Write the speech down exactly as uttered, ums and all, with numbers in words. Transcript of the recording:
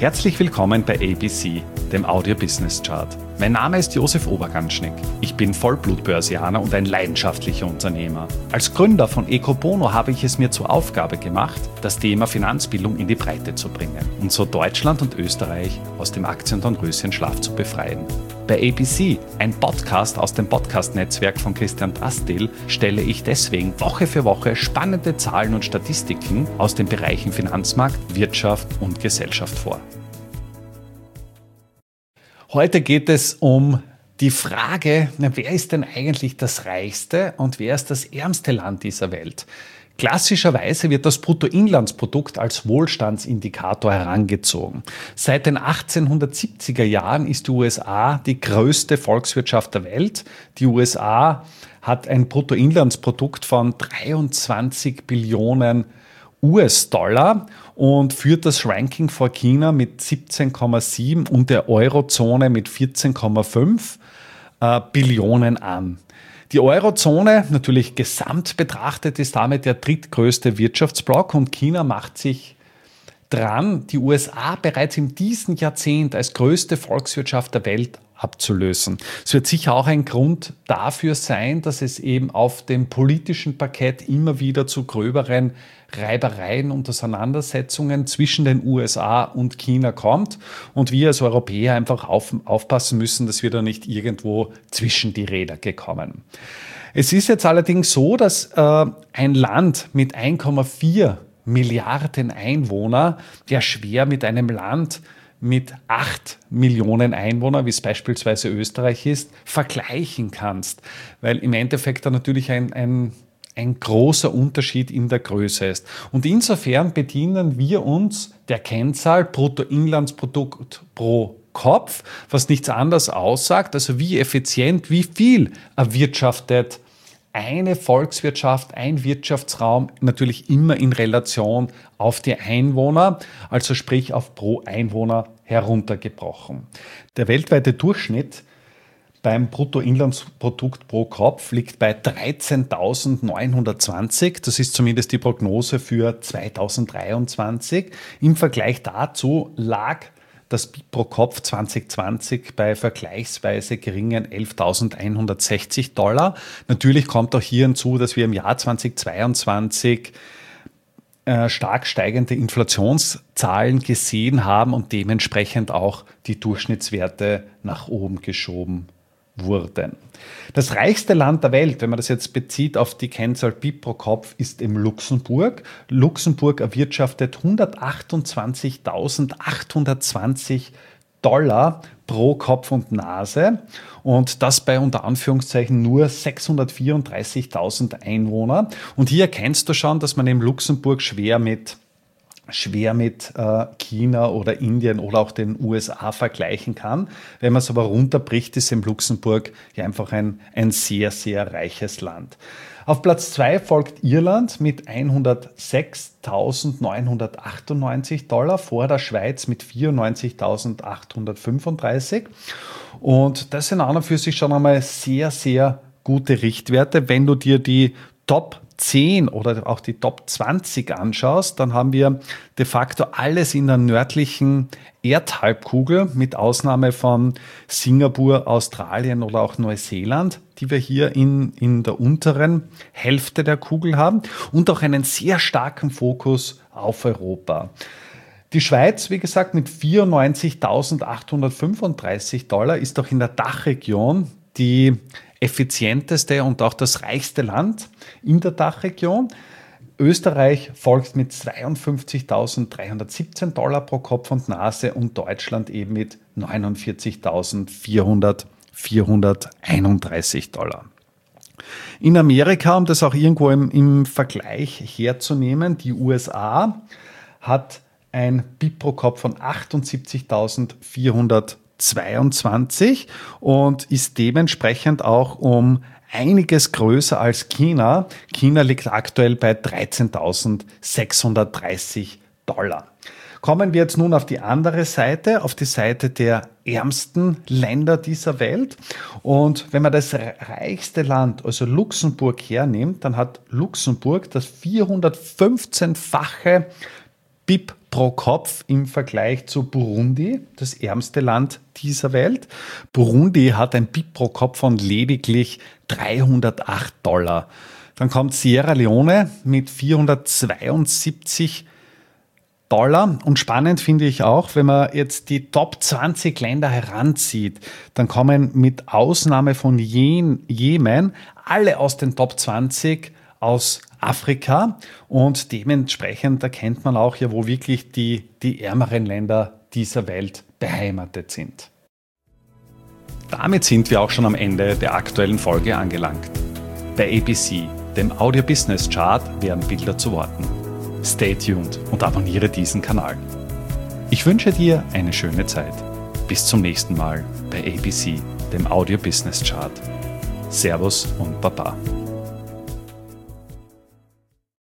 Herzlich willkommen bei A B C, dem Audio Business Chart. Mein Name ist Josef Oberganschnick. Ich bin Vollblut-Börsianer und ein leidenschaftlicher Unternehmer. Als Gründer von Ecobono habe ich es mir zur Aufgabe gemacht, das Thema Finanzbildung in die Breite zu bringen und so Deutschland und Österreich aus dem Aktiendornröschenschlaf zu befreien. Bei A B C, ein Podcast aus dem Podcast-Netzwerk von Christian Drastil, stelle ich deswegen Woche für Woche spannende Zahlen und Statistiken aus den Bereichen Finanzmarkt, Wirtschaft und Gesellschaft vor. Heute geht es um die Frage, na, wer ist denn eigentlich das reichste und wer ist das ärmste Land dieser Welt? Klassischerweise wird das Bruttoinlandsprodukt als Wohlstandsindikator herangezogen. Seit den achtzehnhundertsiebziger Jahren ist die U S A die größte Volkswirtschaft der Welt. Die U S A hat ein Bruttoinlandsprodukt von dreiundzwanzig Billionen U S-Dollar und führt das Ranking vor China mit siebzehn Komma sieben und der Eurozone mit vierzehn Komma fünf äh, Billionen an. Die Eurozone, natürlich gesamt betrachtet, ist damit der drittgrößte Wirtschaftsblock und China macht sich dran, die U S A bereits in diesem Jahrzehnt als größte Volkswirtschaft der Welt abzulösen. Es wird sicher auch ein Grund dafür sein, dass es eben auf dem politischen Parkett immer wieder zu gröberen Reibereien und Auseinandersetzungen zwischen den U S A und China kommt und wir als Europäer einfach auf, aufpassen müssen, dass wir da nicht irgendwo zwischen die Räder gekommen. Es ist jetzt allerdings so, dass äh, ein Land mit eins Komma vier Milliarden Einwohner ja schwer mit einem Land mit acht Millionen Einwohnern, wie es beispielsweise Österreich ist, vergleichen kannst. Weil im Endeffekt da natürlich ein, ein, ein großer Unterschied in der Größe ist. Und insofern bedienen wir uns der Kennzahl Bruttoinlandsprodukt pro Kopf, was nichts anderes aussagt, also wie effizient, wie viel erwirtschaftet eine Volkswirtschaft, ein Wirtschaftsraum, natürlich immer in Relation auf die Einwohner, also sprich auf pro Einwohner heruntergebrochen. Der weltweite Durchschnitt beim Bruttoinlandsprodukt pro Kopf liegt bei dreizehntausendneunhundertzwanzig. Das ist zumindest die Prognose für zweitausenddreiundzwanzig. Im Vergleich dazu lag das B I P pro Kopf zwanzig zwanzig bei vergleichsweise geringen elftausendeinhundertsechzig Dollar. Natürlich kommt auch hier hinzu, dass wir im Jahr zweitausendzweiundzwanzig äh, stark steigende Inflationszahlen gesehen haben und dementsprechend auch die Durchschnittswerte nach oben geschoben wurden. Das reichste Land der Welt, wenn man das jetzt bezieht auf die Kennzahl B I P pro Kopf, ist im Luxemburg. Luxemburg erwirtschaftet hundertachtundzwanzigtausendachthundertzwanzig Dollar pro Kopf und Nase und das bei unter Anführungszeichen nur sechshundertvierunddreißigtausend Einwohner. Und hier erkennst du schon, dass man im Luxemburg schwer mit schwer mit äh, China oder Indien oder auch den U S A vergleichen kann. Wenn man es aber runterbricht, ist im Luxemburg ja einfach ein, ein sehr, sehr reiches Land. Auf Platz zwei folgt Irland mit hundertsechstausendneunhundertachtundneunzig Dollar, vor der Schweiz mit vierundneunzigtausendachthundertfünfunddreißig. Und das sind an und für sich schon einmal sehr, sehr gute Richtwerte. Wenn du dir die Top zehn oder auch die Top zwanzig anschaust, dann haben wir de facto alles in der nördlichen Erdhalbkugel, mit Ausnahme von Singapur, Australien oder auch Neuseeland, die wir hier in, in der unteren Hälfte der Kugel haben und auch einen sehr starken Fokus auf Europa. Die Schweiz, wie gesagt, mit vierundneunzigtausendachthundertfünfunddreißig Dollar ist auch in der Dachregion die effizienteste und auch das reichste Land in der Dachregion. Österreich folgt mit zweiundfünfzigtausenddreihundertsiebzehn Dollar pro Kopf und Nase und Deutschland eben mit neunundvierzigtausendvierhunderteinunddreißig Dollar. In Amerika, um das auch irgendwo im, im Vergleich herzunehmen, die U S A hat ein B I P pro Kopf von achtundsiebzigtausendvierhundertzweiundzwanzig und ist dementsprechend auch um einiges größer als China. China liegt aktuell bei dreizehntausendsechshundertdreißig Dollar. Kommen wir jetzt nun auf die andere Seite, auf die Seite der ärmsten Länder dieser Welt. Und wenn man das reichste Land, also Luxemburg, hernimmt, dann hat Luxemburg das vierhundertfünfzehnfache B I P pro Kopf im Vergleich zu Burundi, das ärmste Land dieser Welt. Burundi hat ein B I P pro Kopf von lediglich dreihundertacht Dollar. Dann kommt Sierra Leone mit vierhundertzweiundsiebzig Dollar. Und spannend finde ich auch, wenn man jetzt die Top zwanzig Länder heranzieht, dann kommen mit Ausnahme von Jemen alle aus den Top zwanzig aus Afrika. Und dementsprechend erkennt man auch ja, wo wirklich die, die ärmeren Länder dieser Welt beheimatet sind. Damit sind wir auch schon am Ende der aktuellen Folge angelangt. Bei A B C, dem Audio Business Chart, werden Bilder zu Worten. Stay tuned und abonniere diesen Kanal. Ich wünsche dir eine schöne Zeit. Bis zum nächsten Mal bei A B C, dem Audio Business Chart. Servus und Baba.